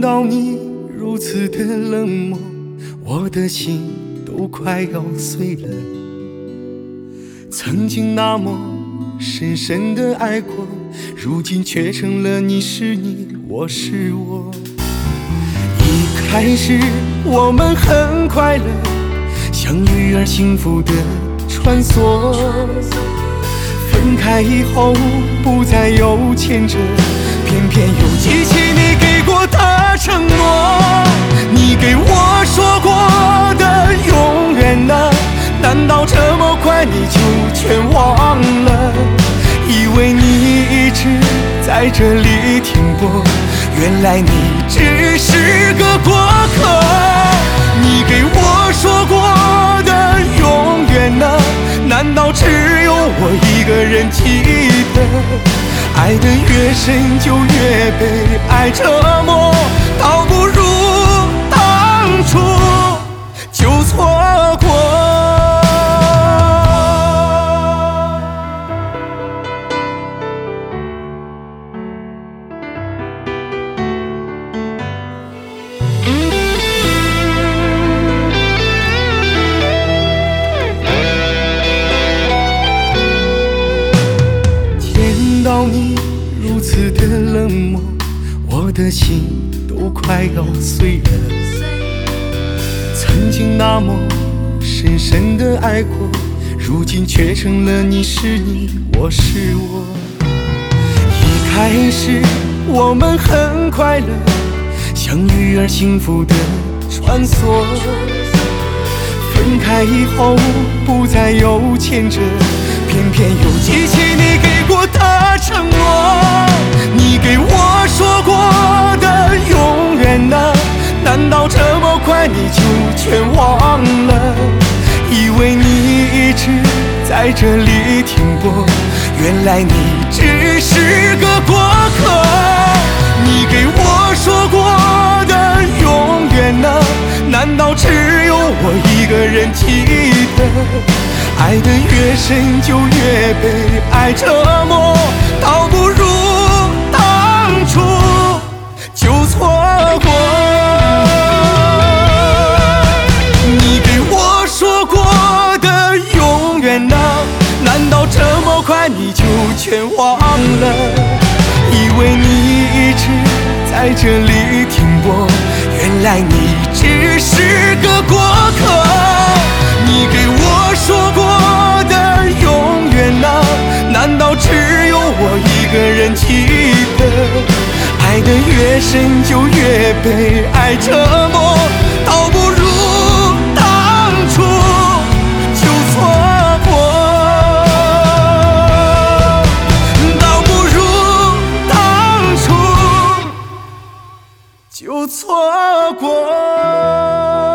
到你如此的冷漠，我的心都快要碎了。曾经那么深深的爱过，如今却成了你是你，我是我。一开始我们很快乐，像鱼儿幸福的穿梭，分开以后不再有牵扯，偏偏又记起你给过的承诺，你给我说过的永远呢？难道这么快你就全忘了？以为你一直在这里停泊，原来你只是个过客。你给我说过的永远呢？难道只有我一个人记得？爱得越深就越被爱折磨，倒不如当初就错过。见到你如此的冷漠，我的心都快要碎了。曾经那么深深的爱过，如今却成了你是你，我是我。一开始我们很快乐，像鱼儿幸福的穿梭，分开以后不再有牵扯，偏偏又记起你给过的承诺，你给我说过的永远呢？难道这么快你就全忘了？以为你一直在这里停泊，原来你只是个过客。你给我说过的永远呢？难道只有我一个人记得？爱得越深就越被爱折磨，倒不如当初就错过。你给我说过的永远呢？难道这么快你就全忘了？以为你一直在这里停泊，原来你只是个过客。你给我说过的永远呢？难道只有我一个人记得？爱得越深就越被爱折磨，倒不如当初就错过，倒不如当初就错过。